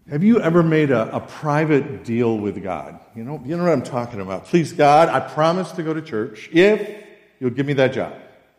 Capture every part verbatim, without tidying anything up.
Have you ever made a, a private deal with God? You know, you know what I'm talking about. Please, God, I promise to go to church if you'll give me that job.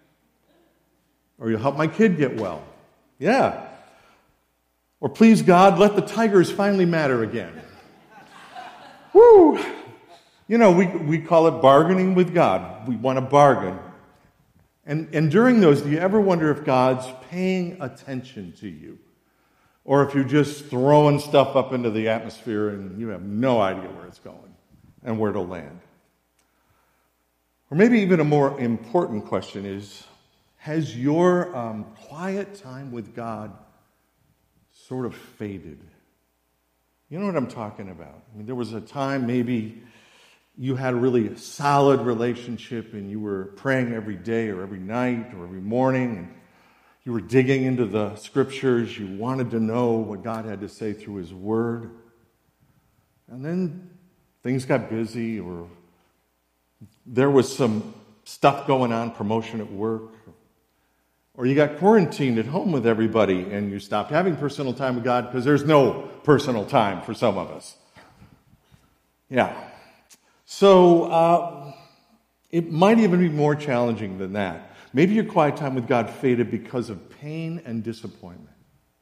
Or you'll help my kid get well. Yeah. Or please, God, let the Tigers finally matter again. Woo! You know, we, we call it bargaining with God. We want to bargain. And, and during those, do you ever wonder if God's paying attention to you? Or if you're just throwing stuff up into the atmosphere and you have no idea where it's going and where to land? Or maybe even a more important question is, has your um, quiet time with God sort of faded? You know what I'm talking about? I mean, there was a time maybe you had a really solid relationship and you were praying every day or every night or every morning, and you were digging into the scriptures. You wanted to know what God had to say through his word. And then things got busy, or there was some stuff going on, promotion at work, or you got quarantined at home with everybody and you stopped having personal time with God because there's no personal time for some of us. Yeah. So uh, it might even be more challenging than that. Maybe your quiet time with God faded because of pain and disappointment.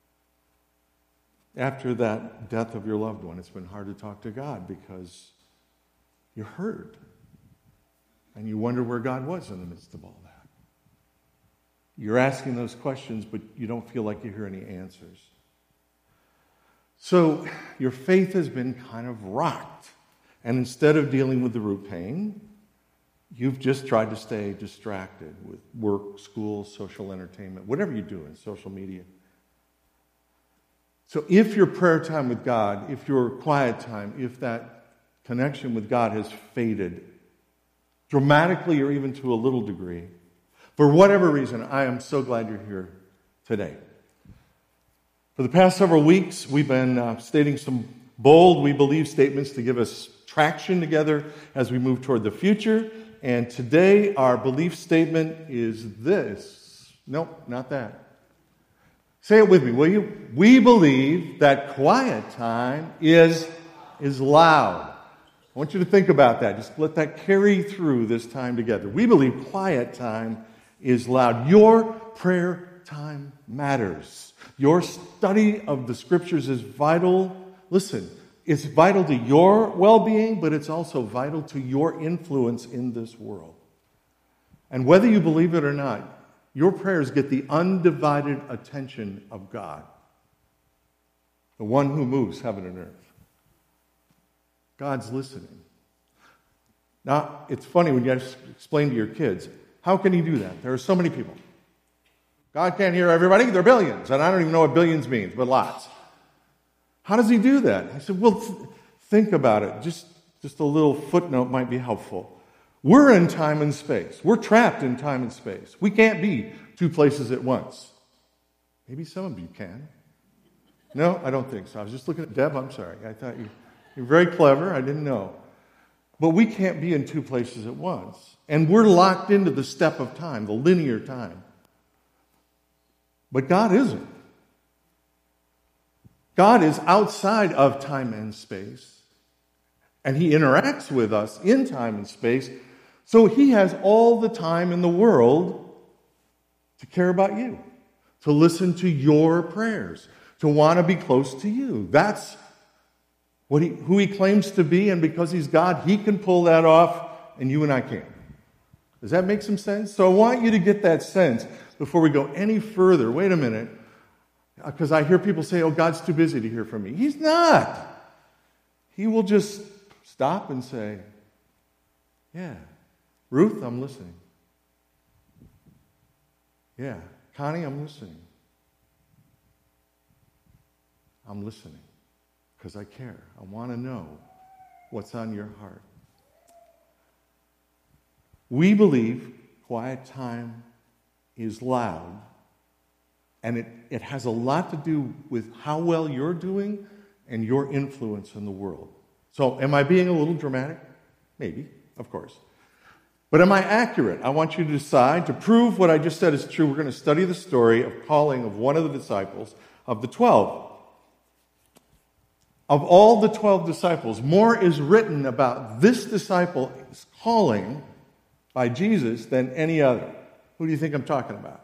After that death of your loved one, it's been hard to talk to God because you're hurt. And you wonder where God was in the midst of all that. You're asking those questions, but you don't feel like you hear any answers. So your faith has been kind of rocked. And instead of dealing with the root pain, you've just tried to stay distracted with work, school, social entertainment, whatever you do in social media. So if your prayer time with God, if your quiet time, if that connection with God has faded dramatically or even to a little degree, for whatever reason, I am so glad you're here today. For the past several weeks, we've been uh, stating some bold, we believe, statements to give us traction together as we move toward the future. And today, our belief statement is this. Nope, not that. Say it with me, will you? We believe that quiet time is, is loud. I want you to think about that. Just let that carry through this time together. We believe quiet time is loud. Your prayer time matters. Your study of the scriptures is vital. Listen, it's vital to your well-being, but it's also vital to your influence in this world. And whether you believe it or not, your prayers get the undivided attention of God, the one who moves heaven and earth. God's listening. Now, it's funny when you explain to your kids, how can he do that? There are so many people. God can't hear everybody. There are billions, and I don't even know what billions means, but lots. How does he do that? I said, well, th- think about it. Just, just a little footnote might be helpful. We're in time and space. We're trapped in time and space. We can't be two places at once. Maybe some of you can. No, I don't think so. I was just looking at Deb. I'm sorry. I thought you, you're very clever. I didn't know. But we can't be in two places at once. And we're locked into the step of time, the linear time. But God isn't. God is outside of time and space, and he interacts with us in time and space, so he has all the time in the world to care about you, to listen to your prayers, to want to be close to you. That's what he, who he claims to be, and because he's God, he can pull that off, and you and I can't. Does that make some sense? So I want you to get that sense before we go any further. Wait a minute. Because I hear people say, oh, God's too busy to hear from me. He's not. He will just stop and say, yeah, Ruth, I'm listening. Yeah, Connie, I'm listening. I'm listening because I care. I want to know what's on your heart. We believe quiet time is loud. And it, it has a lot to do with how well you're doing and your influence in the world. So am I being a little dramatic? Maybe, of course. But am I accurate? I want you to decide. To prove what I just said is true, we're going to study the story of calling of one of the disciples of the twelve. Of all the twelve disciples, more is written about this disciple's calling by Jesus than any other. Who do you think I'm talking about?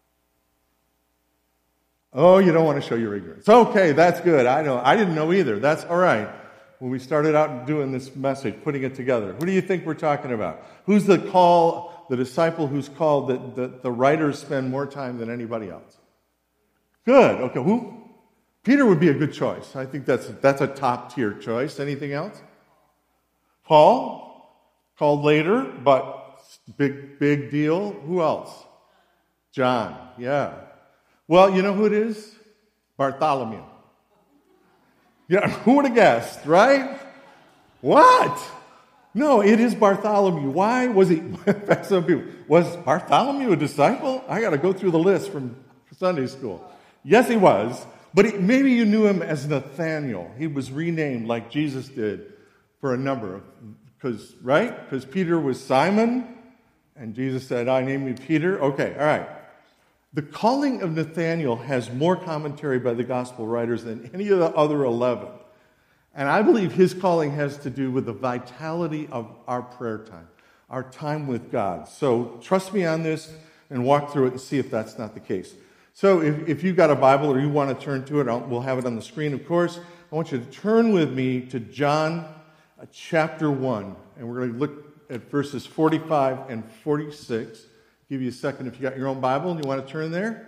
Oh, you don't want to show your ignorance. Okay, that's good. I know. I didn't know either. That's all right. When we started out doing this message, putting it together, who do you think we're talking about? Who's the call, the disciple who's called that the, the writers spend more time than anybody else? Good. Okay, who? Peter would be a good choice. I think that's that's a top tier choice. Anything else? Paul, called later, but big big deal. Who else? John. Yeah. Well, you know who it is? Bartholomew. Yeah, who would have guessed, right? What? No, it is Bartholomew. Why was he? Some people, was Bartholomew a disciple? I got to go through the list from Sunday school. Yes, he was. But he, maybe you knew him as Nathaniel. He was renamed like Jesus did for a number of, because, right? Because Peter was Simon, and Jesus said, I name you Peter. Okay, all right. The calling of Nathaniel has more commentary by the gospel writers than any of the other eleven. And I believe his calling has to do with the vitality of our prayer time, our time with God. So trust me on this and walk through it and see if that's not the case. So if, if you've got a Bible or you want to turn to it, I'll, we'll have it on the screen, of course. I want you to turn with me to John uh, chapter one. And we're going to look at verses forty-five and forty-six. Give you a second if you got your own Bible and you want to turn there.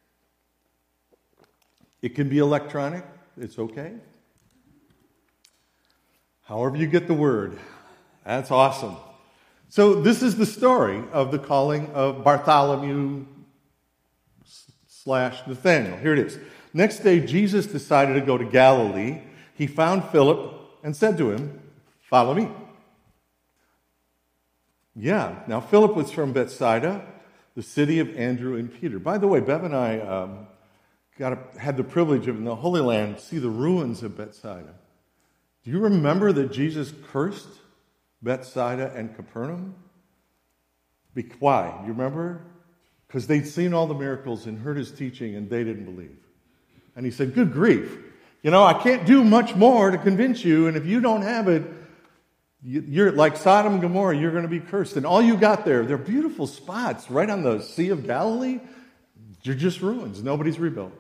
It can be electronic. It's okay. However you get the word. That's awesome. So this is the story of the calling of Bartholomew slash Nathaniel. Here it is. Next day, Jesus decided to go to Galilee. He found Philip and said to him, follow me. Yeah. Now, Philip was from Bethsaida, the city of Andrew and Peter. By the way, Bev and I um, got a, had the privilege of, in the Holy Land, see the ruins of Bethsaida. Do you remember that Jesus cursed Bethsaida and Capernaum? Be- why? You remember? Because they'd seen all the miracles and heard his teaching, and they didn't believe. And he said, good grief. You know, I can't do much more to convince you, and if you don't have it, you're like Sodom and Gomorrah, you're going to be cursed. And all you got there, they're beautiful spots right on the Sea of Galilee. You're just ruins. Nobody's rebuilt.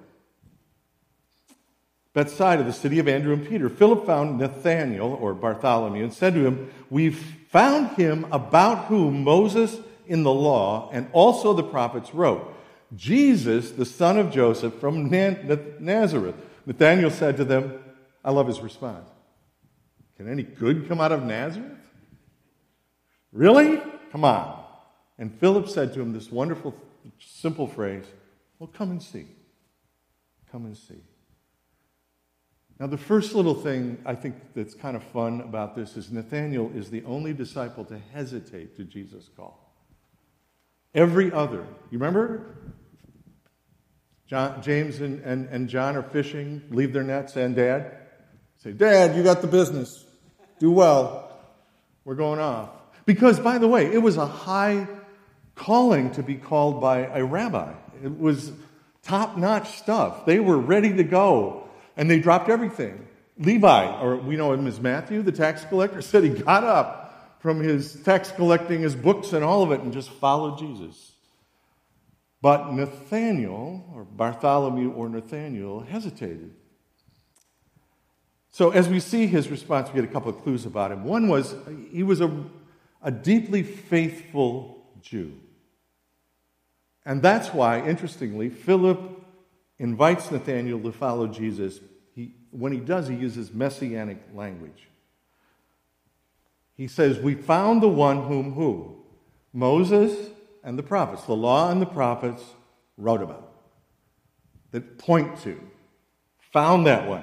Bethsaida, the city of Andrew and Peter. Philip found Nathanael, or Bartholomew, and said to him, we've found him about whom Moses in the law and also the prophets wrote, Jesus, the son of Joseph from Nazareth. Nathanael said to them, I love his response. Can any good come out of Nazareth? Really? Come on. And Philip said to him this wonderful, simple phrase, well, come and see. Come and see. Now, the first little thing I think that's kind of fun about this is Nathanael is the only disciple to hesitate to Jesus' call. Every other, you remember? John, James and, and, and John are fishing, leave their nets, and Dad say, Dad, you got the business. Do well. We're going off. Because, by the way, it was a high calling to be called by a rabbi. It was top-notch stuff. They were ready to go, and they dropped everything. Levi, or we know him as Matthew, the tax collector, said he got up from his tax collecting, his books and all of it, and just followed Jesus. But Nathanael, or Bartholomew or Nathanael, hesitated. So as we see his response, we get a couple of clues about him. One was he was a, a deeply faithful Jew. And that's why, interestingly, Philip invites Nathanael to follow Jesus. He, when he does, he uses messianic language. He says, we found the one whom who? Moses and the prophets, the law and the prophets wrote about, that point to. Found that one.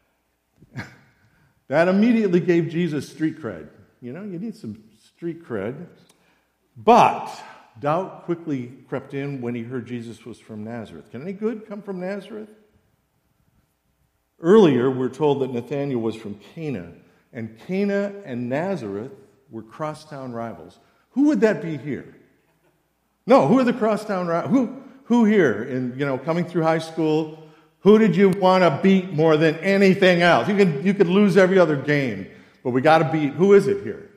That immediately gave Jesus street cred. You know, you need some street cred. But doubt quickly crept in when he heard Jesus was from Nazareth. Can any good come from Nazareth? Earlier, we're told that Nathanael was from Cana, and Cana and Nazareth were crosstown rivals. Who would that be here? No, who are the crosstown rivals? Who, who here, in, you know, coming through high school, who Who did you want to beat more than anything else? You could, you could lose every other game, but we got to beat. Who is it here?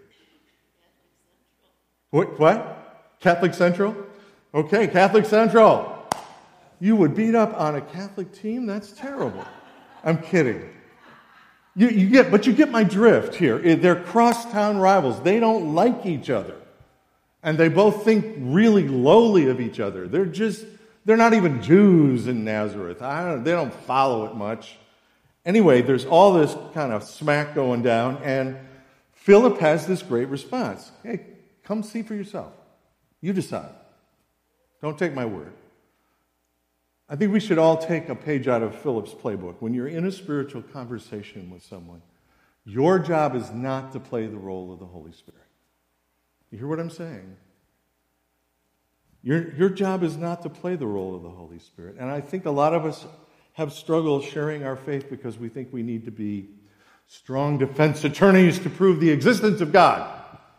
What? What? Catholic Central? Okay, Catholic Central. You would beat up on a Catholic team? That's terrible. I'm kidding. You, you get, but you get my drift here. They're crosstown rivals. They don't like each other. And they both think really lowly of each other. They're just, they're not even Jews in Nazareth. I don't, they don't follow it much. Anyway, there's all this kind of smack going down, and Philip has this great response. Hey, come see for yourself. You decide. Don't take my word. I think we should all take a page out of Philip's playbook. When you're in a spiritual conversation with someone, your job is not to play the role of the Holy Spirit. You hear what I'm saying? Your, your job is not to play the role of the Holy Spirit. And I think a lot of us have struggled sharing our faith because we think we need to be strong defense attorneys to prove the existence of God,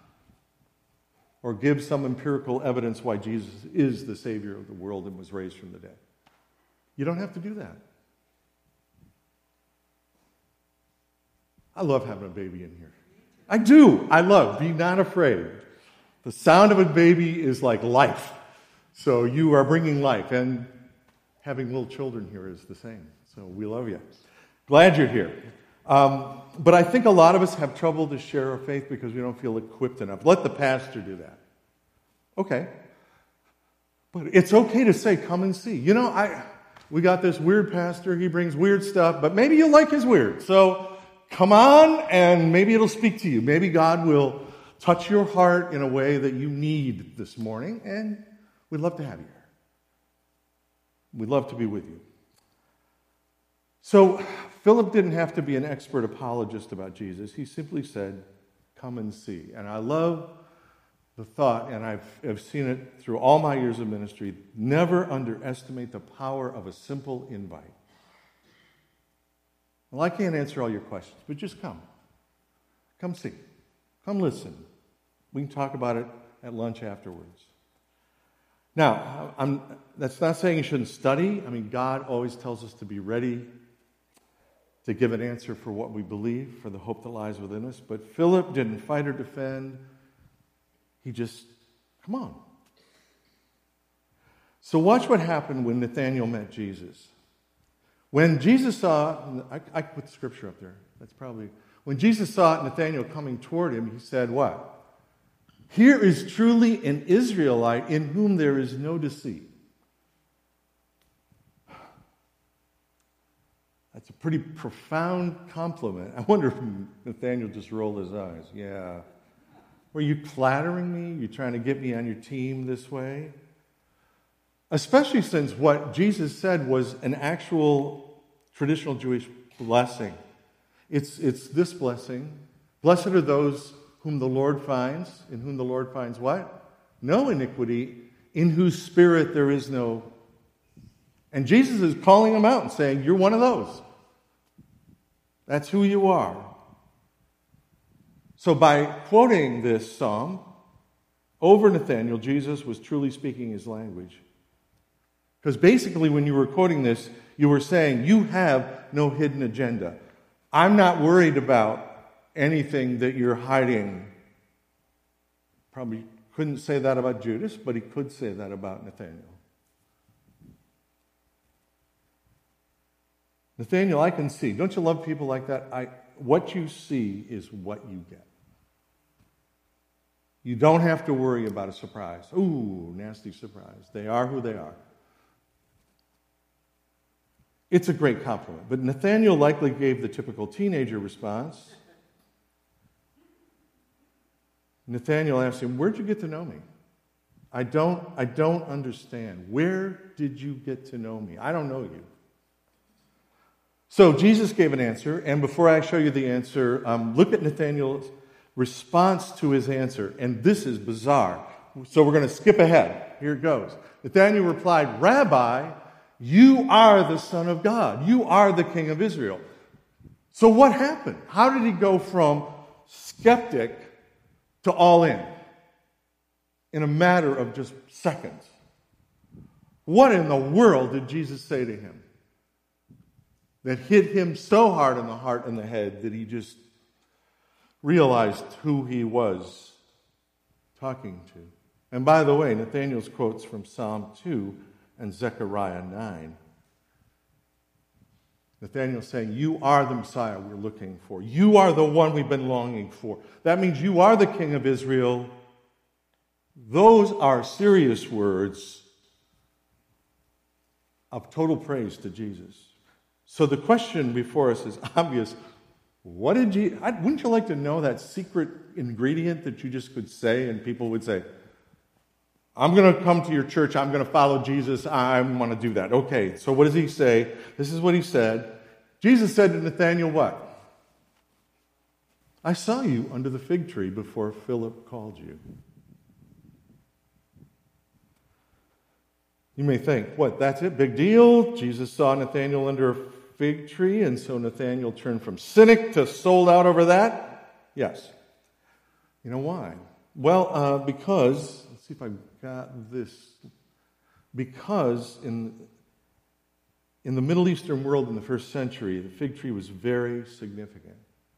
or give some empirical evidence why Jesus is the Savior of the world and was raised from the dead. You don't have to do that. I love having a baby in here. I do. I love. Be not afraid. The sound of a baby is like life. So you are bringing life. And having little children here is the same. So we love you. Glad you're here. Um, but I think a lot of us have trouble to share our faith because we don't feel equipped enough. Let the pastor do that. Okay. But it's okay to say, come and see. You know, I we got this weird pastor. He brings weird stuff, but maybe you like his weird. So come on, and maybe it'll speak to you. Maybe God will touch your heart in a way that you need this morning, and we'd love to have you here. We'd love to be with you. So Philip didn't have to be an expert apologist about Jesus. He simply said, come and see. And I love the thought, and I've, I've seen it through all my years of ministry, never underestimate the power of a simple invite. Well, I can't answer all your questions, but just come. Come see. Come listen. We can talk about it at lunch afterwards. Now, I'm, that's not saying you shouldn't study. I mean, God always tells us to be ready to give an answer for what we believe, for the hope that lies within us. But Philip didn't fight or defend. He just, come on. So watch what happened when Nathanael met Jesus. When Jesus saw, I, I put the scripture up there. That's probably, when Jesus saw Nathanael coming toward him, he said what? Here is truly an Israelite in whom there is no deceit. That's a pretty profound compliment. I wonder if Nathanael just rolled his eyes. Yeah. Were you flattering me? You trying to get me on your team this way? Especially since what Jesus said was an actual traditional Jewish blessing. It's, it's this blessing. Blessed are those whom the Lord finds, in whom the Lord finds what? No iniquity, in whose spirit there is no. And Jesus is calling them out and saying, you're one of those. That's who you are. So by quoting this psalm over Nathanael, Jesus was truly speaking his language. Because basically when you were quoting this, you were saying, you have no hidden agenda. I'm not worried about anything that you're hiding. Probably couldn't say that about Judas, but he could say that about Nathanael. Nathanael, I can see. Don't you love people like that? I, what you see is what you get. You don't have to worry about a surprise. Ooh, nasty surprise. They are who they are. It's a great compliment. But Nathanael likely gave the typical teenager response. Nathanael asked him, where'd you get to know me? I don't, I don't understand. Where did you get to know me? I don't know you. So Jesus gave an answer, and before I show you the answer, um, look at Nathanael's response to his answer. And this is bizarre. So we're going to skip ahead. Here it goes. Nathanael replied, Rabbi, you are the Son of God. You are the King of Israel. So what happened? How did he go from skeptic to all in? In a matter of just seconds. What in the world did Jesus say to him? that hit him so hard in the heart and the head that he just realized who he was talking to. And by the way, Nathanael's quotes from Psalm two and Zechariah nine. Nathanael's saying, you are the Messiah we're looking for. You are the one we've been longing for. That means you are the King of Israel. Those are serious words of total praise to Jesus. So the question before us is obvious. What did you, wouldn't you like to know that secret ingredient that you just could say and people would say, I'm going to come to your church, I'm going to follow Jesus, I want to do that. Okay, so what does he say? This is what he said. Jesus said to Nathanael what? I saw you under the fig tree before Philip called you. You may think, what, that's it? Big deal? Jesus saw Nathanael under a fig tree, and so Nathanael turned from cynic to sold out over that? Yes. You know why? Well, uh, because, let's see if I've got this. Because in, in the Middle Eastern world in the first century, the fig tree was very significant.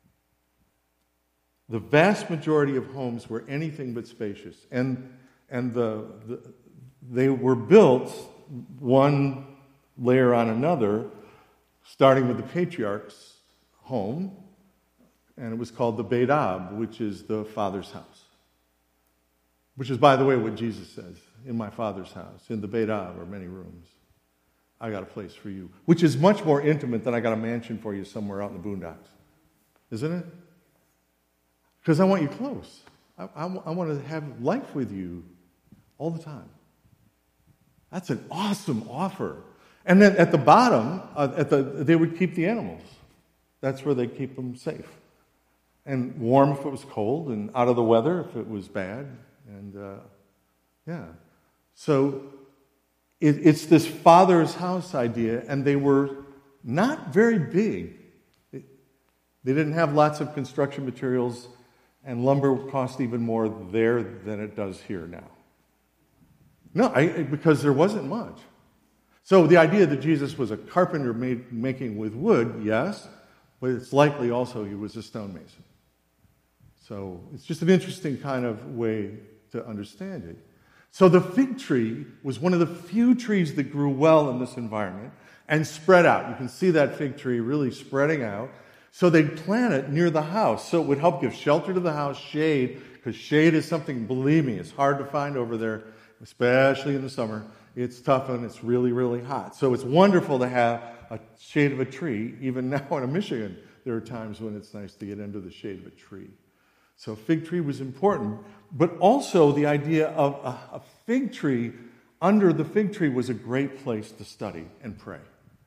The vast majority of homes were anything but spacious, and, and the, the they were built one layer on another, starting with the patriarch's home, and it was called the Beit Ab, which is the Father's house. Which is, by the way, what Jesus says, in my Father's house, in the Beit Ab are many rooms. I got a place for you. Which is much more intimate than I got a mansion for you somewhere out in the boondocks. Isn't it? Because I want you close. I, I, I want to have life with you all the time. That's an awesome offer. And then at the bottom, uh, at the they would keep the animals. That's where they keep them safe. And warm if it was cold, and out of the weather if it was bad. And, uh, yeah. So it, it's this Father's house idea, and they were not very big. It, they didn't have lots of construction materials, and lumber cost even more there than it does here now. No, I, because there wasn't much. So the idea that Jesus was a carpenter made, making with wood, yes, but it's likely also he was a stonemason. So it's just an interesting kind of way to understand it. So the fig tree was one of the few trees that grew well in this environment and spread out. You can see that fig tree really spreading out. So they'd plant it near the house so it would help give shelter to the house, shade, because shade is something, believe me, it's hard to find over there, especially in the summer. It's tough and it's really, really hot. So it's wonderful to have a shade of a tree. Even now in Michigan, there are times when it's nice to get under the shade of a tree. So fig tree was important, but also the idea of a, a fig tree, under the fig tree was a great place to study and pray.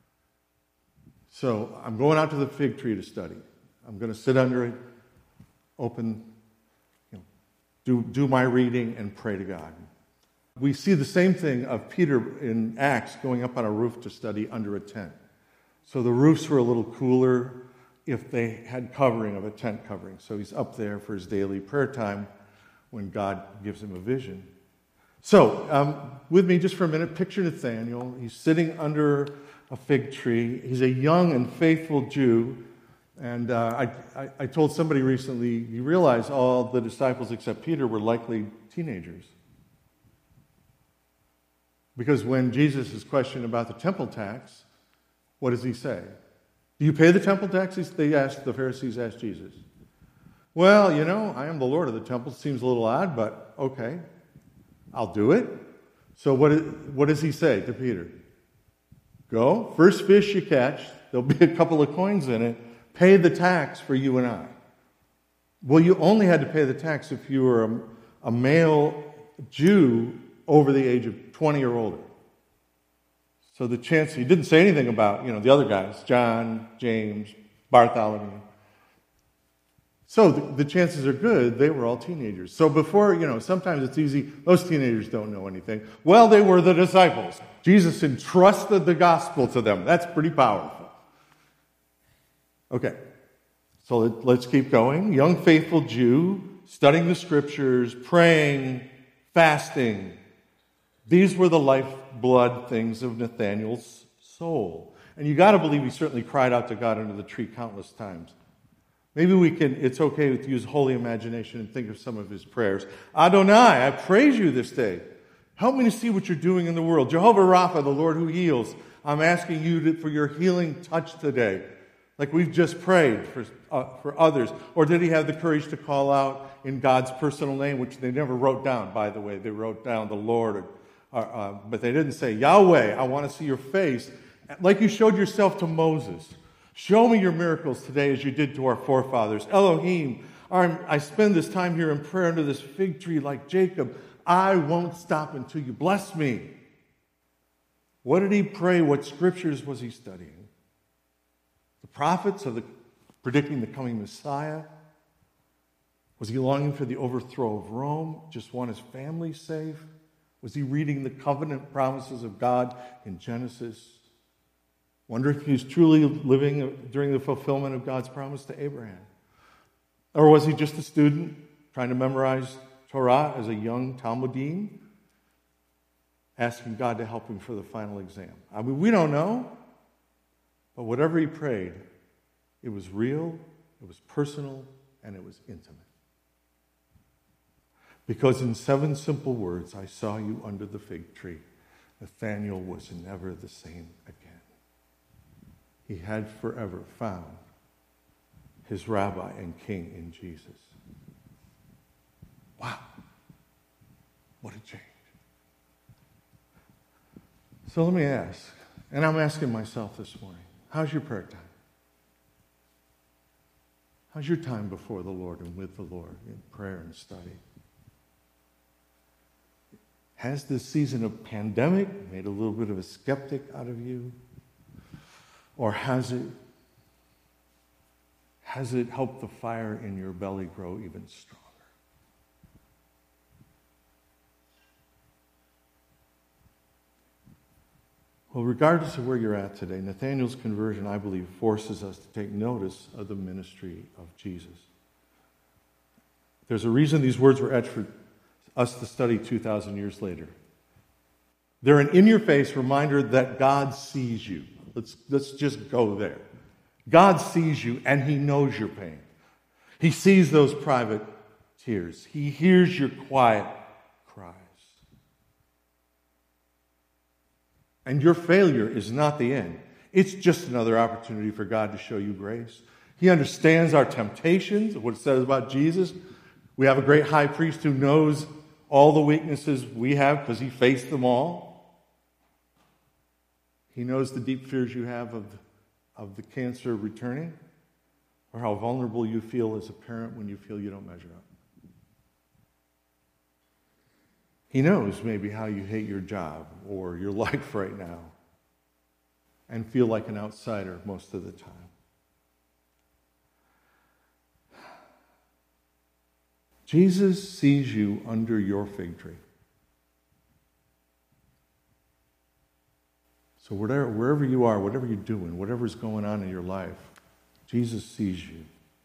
So I'm going out to the fig tree to study. I'm going to sit under it, open, you know, do, do my reading and pray to God. We see the same thing of Peter in Acts going up on a roof to study under a tent. So the roofs were a little cooler if they had covering of a tent covering. So he's up there for his daily prayer time when God gives him a vision. So, um, with me just for a minute, picture Nathanael. He's sitting under a fig tree. He's a young and faithful Jew. And uh, I, I, I told somebody recently, you realize all the disciples except Peter were likely teenagers. Because when Jesus is questioned about the temple tax, what does he say? Do you pay the temple taxes? They asked, the Pharisees asked Jesus. Well, you know, I am the Lord of the temple. Seems a little odd, but okay, I'll do it. So what, what does he say to Peter? Go, first fish you catch, there'll be a couple of coins in it, pay the tax for you and I. Well, you only had to pay the tax if you were a, a male Jew over the age of twenty or older. So the chance, he didn't say anything about, you know, the other guys, John, James, Bartholomew. So the, the chances are good they were all teenagers. So before, you know, sometimes it's easy, those teenagers don't know anything. Well, they were the disciples. Jesus entrusted the gospel to them. That's pretty powerful. Okay, so let, let's keep going. Young faithful Jew, studying the scriptures, praying, fasting. These were the lifeblood things of Nathanael's soul. And you got to believe he certainly cried out to God under the tree countless times. Maybe we can, it's okay to use holy imagination and think of some of his prayers. Adonai, I praise you this day. Help me to see what you're doing in the world. Jehovah Rapha, the Lord who heals. I'm asking you to, for your healing touch today. Like we've just prayed for, uh, for others. Or did he have the courage to call out in God's personal name, which they never wrote down, by the way. They wrote down the Lord, or, uh, uh, but they didn't say, Yahweh, I want to see your face. Like you showed yourself to Moses. Show me your miracles today as you did to our forefathers. Elohim, I spend this time here in prayer under this fig tree like Jacob. I won't stop until you bless me. What did he pray? What scriptures was he studying? The prophets of the predicting the coming Messiah? Was he longing for the overthrow of Rome? Just want his family safe? Was he reading the covenant promises of God in Genesis? Wonder if he was truly living during the fulfillment of God's promise to Abraham. Or was he just a student trying to memorize Torah as a young Talmudim, asking God to help him for the final exam? I mean, we don't know. But whatever he prayed, it was real, it was personal, and it was intimate. Because in seven simple words, I saw you under the fig tree, Nathanael was never the same again. He had forever found his rabbi and king in Jesus. Wow. What a change. So let me ask, and I'm asking myself this morning, how's your prayer time? How's your time before the Lord and with the Lord in prayer and study? Has this season of pandemic made a little bit of a skeptic out of you? Or has it, has it helped the fire in your belly grow even stronger? Well, regardless of where you're at today, Nathanael's conversion, I believe, forces us to take notice of the ministry of Jesus. There's a reason these words were etched for us to study two thousand years later. They're an in-your-face reminder that God sees you. Let's, let's just go there. God sees you and he knows your pain. He sees those private tears. He hears your quiet cries. And your failure is not the end. It's just another opportunity for God to show you grace. He understands our temptations, what it says about Jesus. We have a great high priest who knows all the weaknesses we have because he faced them all. He knows the deep fears you have of, of the cancer returning, or how vulnerable you feel as a parent when you feel you don't measure up. He knows maybe how you hate your job or your life right now and feel like an outsider most of the time. Jesus sees you under your fig tree. So whatever, wherever you are, whatever you're doing, whatever's going on in your life, Jesus sees you.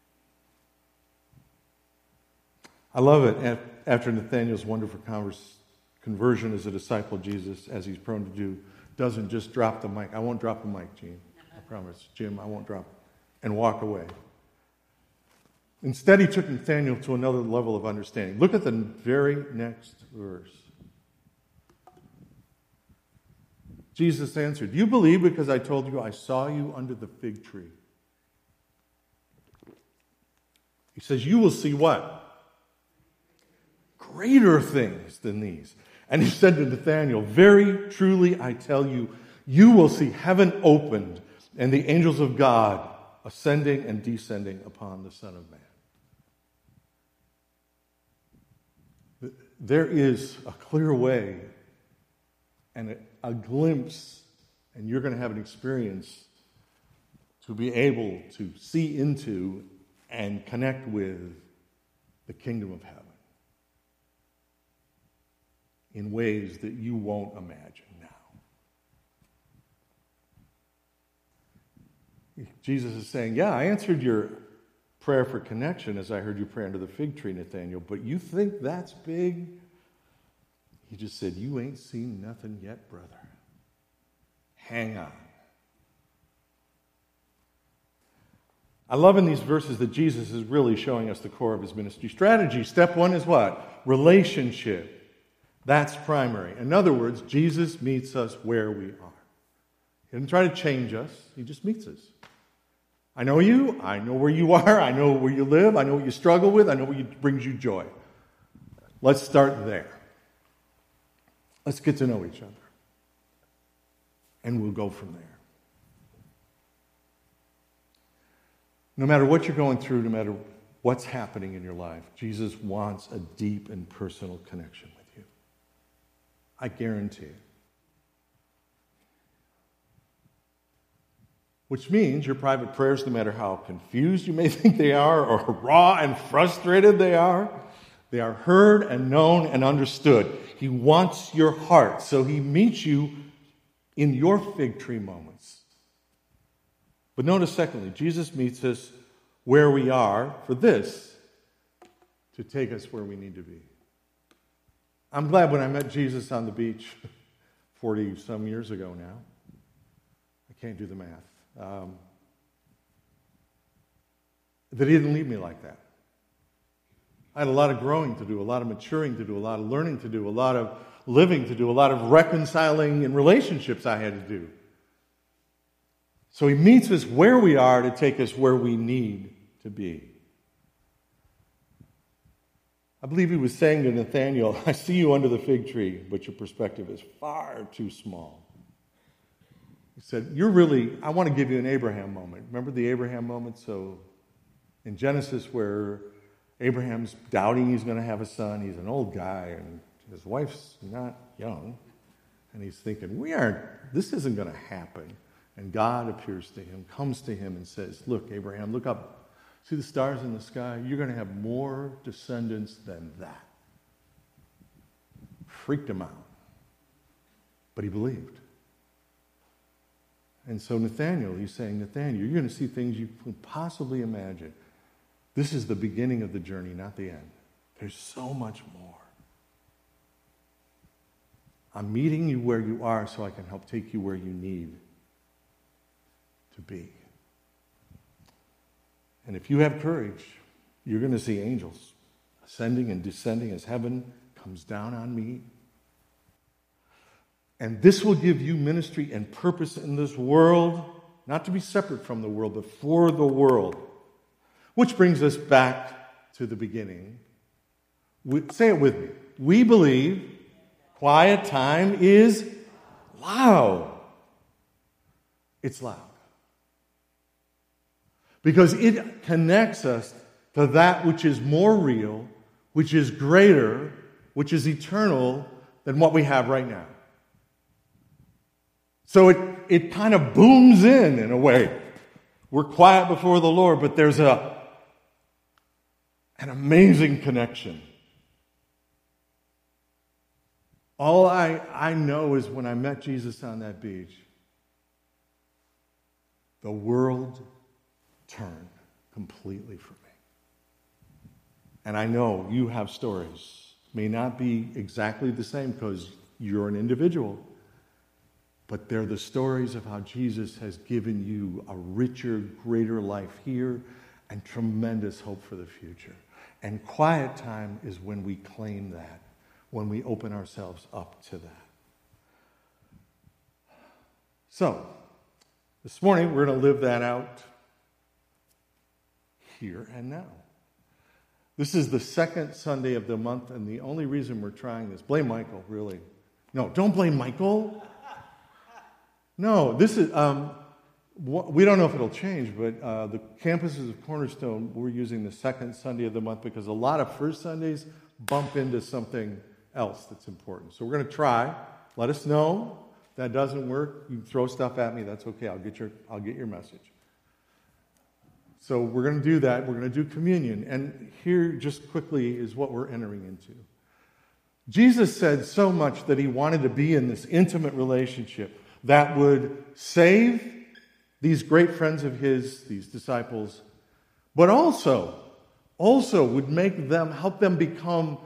I love it after Nathanael's wonderful converse, conversion as a disciple of Jesus, as he's prone to do, doesn't just drop the mic. I won't drop the mic, Gene. I promise. Jim, I won't drop it. And walk away. Instead, he took Nathanael to another level of understanding. Look at the very next verse. Jesus answered, "You believe because I told you I saw you under the fig tree." He says, you will see what? Greater things than these. And he said to Nathanael, "Very truly I tell you, you will see heaven opened and the angels of God ascending and descending upon the Son of Man." There is a clear way and a, a glimpse, and you're going to have an experience to be able to see into and connect with the kingdom of heaven in ways that you won't imagine now. Jesus is saying, yeah, I answered your prayer for connection as I heard you pray under the fig tree, Nathanael, but you think that's big? He just said, you ain't seen nothing yet, brother. Hang on. I love in these verses that Jesus is really showing us the core of his ministry strategy. Step one is what? Relationship. That's primary. In other words, Jesus meets us where we are. He doesn't try to change us. He just meets us. I know you. I know where you are. I know where you live. I know what you struggle with. I know what brings you joy. Let's start there. Let's get to know each other. And we'll go from there. No matter what you're going through, no matter what's happening in your life, Jesus wants a deep and personal connection with you. I guarantee it. Which means your private prayers, no matter how confused you may think they are, or raw and frustrated they are, they are heard and known and understood. He wants your heart, so he meets you in your fig tree moments. But notice, secondly, Jesus meets us where we are for this, to take us where we need to be. I'm glad when I met Jesus on the beach forty-some years ago now. I can't do the math. Um, that he didn't leave me like that. I had a lot of growing to do, a lot of maturing to do, a lot of learning to do, a lot of living to do, a lot of reconciling in relationships I had to do. So he meets us where we are to take us where we need to be. I believe he was saying to Nathanael, I see you under the fig tree, but your perspective is far too small. He said, you're really, I want to give you an Abraham moment. Remember the Abraham moment? So in Genesis where Abraham's doubting he's going to have a son. He's an old guy and his wife's not young. And he's thinking, we aren't, this isn't going to happen. And God appears to him, comes to him and says, look, Abraham, look up. See the stars in the sky? You're going to have more descendants than that. Freaked him out. But he believed. And so Nathanael, he's saying, Nathanael, you're going to see things you couldn't possibly imagine. This is the beginning of the journey, not the end. There's so much more. I'm meeting you where you are so I can help take you where you need to be. And if you have courage, you're going to see angels ascending and descending as heaven comes down on me. And this will give you ministry and purpose in this world, not to be separate from the world, but for the world. Which brings us back to the beginning. We, say it with me. We believe quiet time is loud. It's loud. Because it connects us to that which is more real, which is greater, which is eternal than what we have right now. So it, it kind of booms in, in a way. We're quiet before the Lord, but there's a, an amazing connection. All I, I know is when I met Jesus on that beach, the world turned completely for me. And I know you have stories. May not be exactly the same because you're an individual. But they're the stories of how Jesus has given you a richer, greater life here and tremendous hope for the future. And quiet time is when we claim that, when we open ourselves up to that. So, this morning we're going to live that out here and now. This is the second Sunday of the month, and the only reason we're trying this, blame Michael, really. No, don't blame Michael. No, this is, um, we don't know if it'll change, but uh, the campuses of Cornerstone, we're using the second Sunday of the month because a lot of first Sundays bump into something else that's important. So we're going to try. Let us know. If that doesn't work, you can throw stuff at me. That's okay. I'll get your, I'll get your message. So we're going to do that. We're going to do communion. And here, just quickly, is what we're entering into. Jesus said so much that he wanted to be in this intimate relationship that would save these great friends of his, these disciples, but also, also would make them, help them become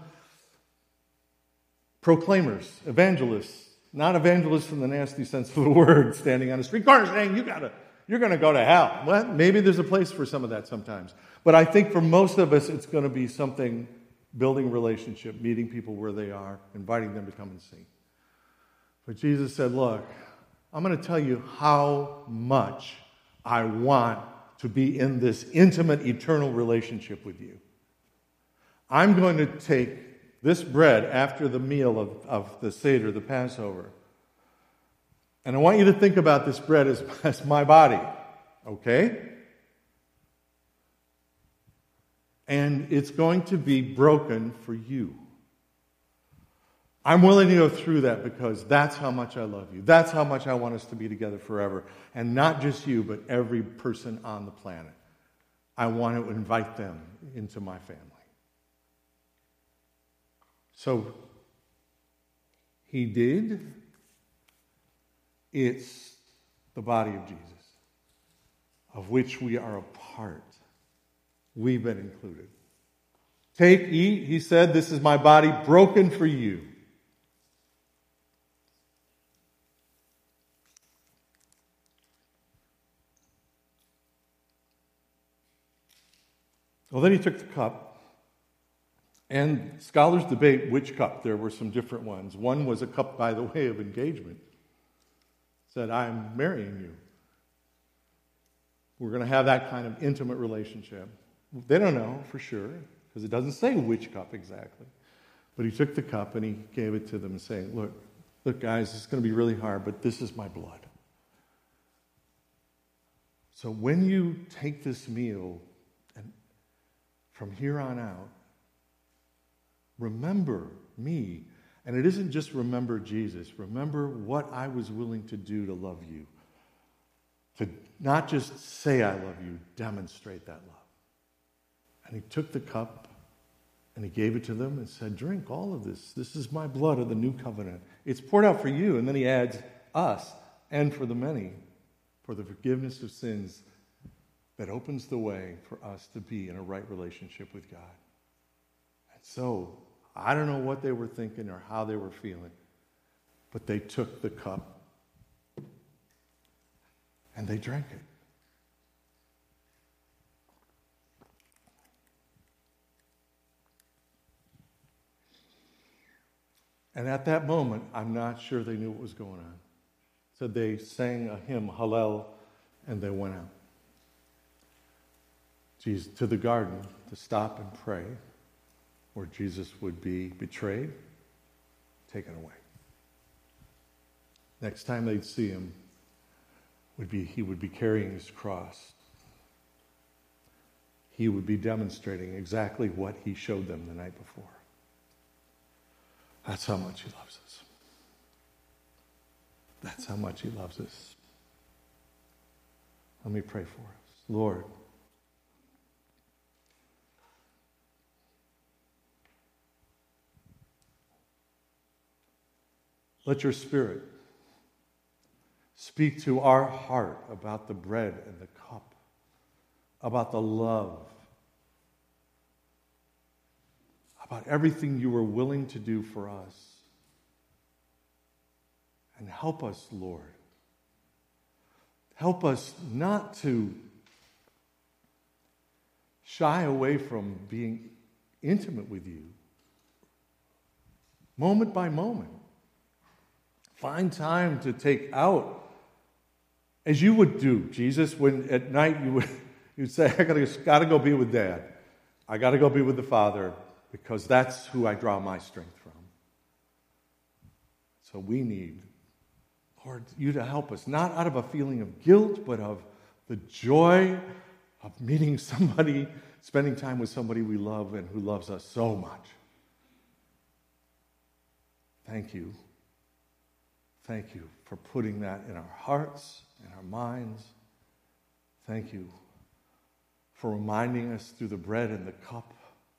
proclaimers, evangelists, not evangelists in the nasty sense of the word, standing on a street corner saying, you gotta, you're going to go to hell. Well, maybe there's a place for some of that sometimes. But I think for most of us, it's going to be something building relationship, meeting people where they are, inviting them to come and see. But Jesus said, look, I'm going to tell you how much I want to be in this intimate, eternal relationship with you. I'm going to take this bread after the meal of, of the Seder, the Passover, and I want you to think about this bread as, as my body, okay? And it's going to be broken for you. I'm willing to go through that because that's how much I love you. That's how much I want us to be together forever. And not just you, but every person on the planet. I want to invite them into my family. So, he did. It's the body of Jesus, of which we are a part. We've been included. Take, eat, he said, this is my body broken for you. Well, then he took the cup, and scholars debate which cup. There were some different ones. One was a cup by the way of engagement. Said, I'm marrying you. We're going to have that kind of intimate relationship. They don't know for sure, because it doesn't say which cup exactly. But he took the cup and he gave it to them, saying, look, look, guys, it's going to be really hard, but this is my blood. So when you take this meal, and from here on out, remember me. And it isn't just remember Jesus. Remember what I was willing to do to love you. To not just say I love you, demonstrate that love. And he took the cup and he gave it to them and said, drink all of this. This is my blood of the new covenant. It's poured out for you. And then he adds us and for the many, for the forgiveness of sins that opens the way for us to be in a right relationship with God. And so, I don't know what they were thinking or how they were feeling, but they took the cup and they drank it. And at that moment, I'm not sure they knew what was going on. So they sang a hymn, Hallel, and they went out. Jesus, to the garden to stop and pray, where Jesus would be betrayed, taken away. Next time they'd see him, would be he would be carrying his cross. He would be demonstrating exactly what he showed them the night before. That's how much he loves us. That's how much he loves us. Let me pray for us. Lord, let your Spirit speak to our heart about the bread and the cup, about the love, about everything you were willing to do for us. And help us, Lord. Help us not to shy away from being intimate with you, moment by moment. Find time to take out, as you would do, Jesus, when at night you would you'd say, I gotta, gotta go be with Dad. I gotta go be with the Father, because that's who I draw my strength from. So we need, Lord, you to help us, not out of a feeling of guilt, but of the joy of meeting somebody, spending time with somebody we love and who loves us so much. Thank you. Thank you for putting that in our hearts, in our minds. Thank you for reminding us through the bread and the cup.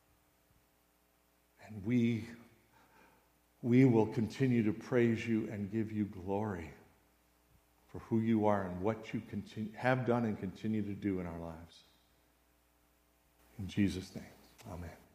And we, we will continue to praise you and give you glory for who you are and what you continue, have done and continue to do in our lives. In Jesus' name, amen.